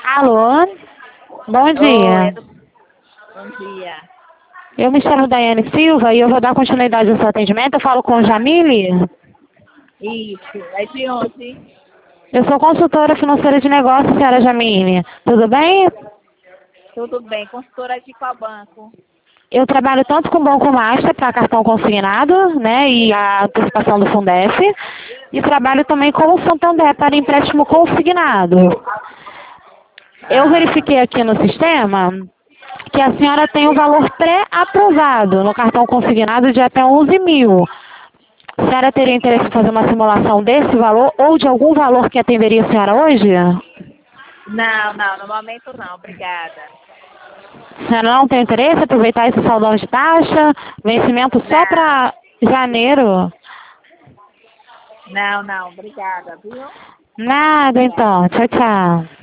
Alô? Bom Oi, dia. bom dia. Eu me chamo Daiane Silva e eu vou dar continuidade ao seu atendimento. Eu falo com o Jamile. Isso, é de onde? Eu sou consultora financeira de negócios, senhora Jamile. Tudo bem? Tudo bem, consultora de qual banco? Eu trabalho tanto com Banco Master para cartão consignado, né, e a antecipação do Fundef, e trabalho também com o Santander para empréstimo consignado. Eu Ah, verifiquei aqui no sistema que a senhora tem o valor pré-aprovado no cartão consignado de até 11 mil. A senhora teria interesse em fazer uma simulação desse valor ou de algum valor que atenderia a senhora hoje? não, no momento não, obrigada. A senhora não tem interesse em aproveitar esse saldão de taxa? Vencimento só Não, para janeiro? obrigada, viu? Nada então. Tchau, tchau.